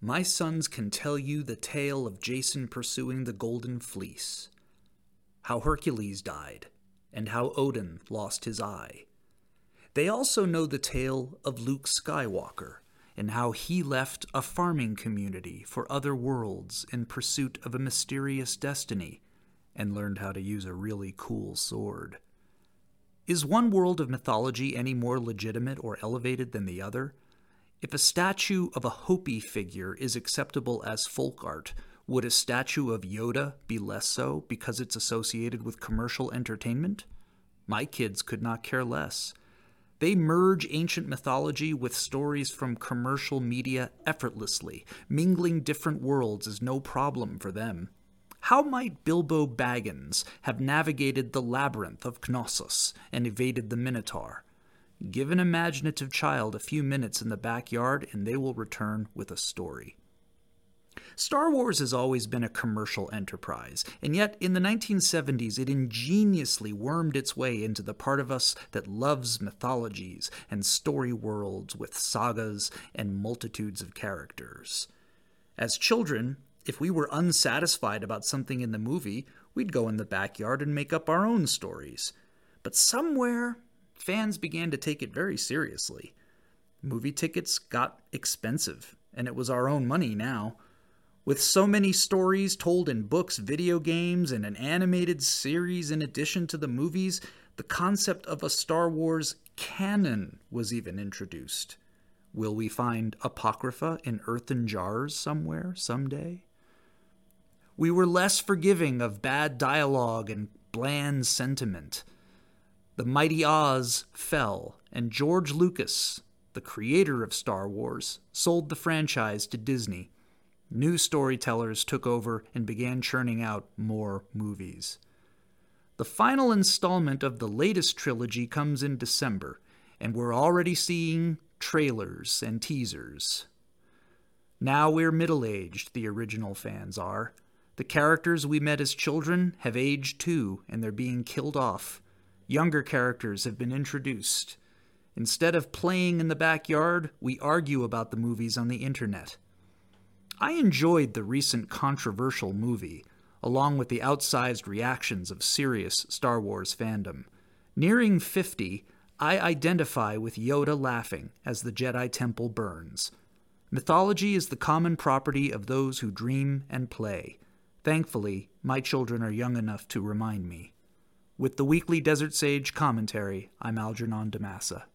My sons can tell you the tale of Jason pursuing the Golden Fleece, how Hercules died, and how Odin lost his eye. They also know the tale of Luke Skywalker and how he left a farming community for other worlds in pursuit of a mysterious destiny and learned how to use a really cool sword. Is one world of mythology any more legitimate or elevated than the other? If a statue of a Hopi figure is acceptable as folk art, would a statue of Yoda be less so because it's associated with commercial entertainment? My kids could not care less. They merge ancient mythology with stories from commercial media effortlessly. Mingling different worlds is no problem for them. How might Bilbo Baggins have navigated the labyrinth of Knossos and evaded the Minotaur? Give an imaginative child a few minutes in the backyard and they will return with a story. Star Wars has always been a commercial enterprise, and yet in the 1970s it ingeniously wormed its way into the part of us that loves mythologies and story worlds with sagas and multitudes of characters. As children, if we were unsatisfied about something in the movie, we'd go in the backyard and make up our own stories. But somewhere, fans began to take it very seriously. Movie tickets got expensive, and it was our own money now. With so many stories told in books, video games, and an animated series in addition to the movies, the concept of a Star Wars canon was even introduced. Will we find Apocrypha in earthen jars somewhere, someday? We were less forgiving of bad dialogue and bland sentiment. The mighty Oz fell, and George Lucas, the creator of Star Wars, sold the franchise to Disney. New storytellers took over and began churning out more movies. The final installment of the latest trilogy comes in December, and we're already seeing trailers and teasers. Now we're middle-aged, the original fans are. The characters we met as children have aged too, and they're being killed off. Younger characters have been introduced. Instead of playing in the backyard, we argue about the movies on the internet. I enjoyed the recent controversial movie, along with the outsized reactions of serious Star Wars fandom. Nearing 50, I identify with Yoda laughing as the Jedi Temple burns. Mythology is the common property of those who dream and play. Thankfully, my children are young enough to remind me. With the weekly Desert Sage commentary, I'm Algernon DeMassa.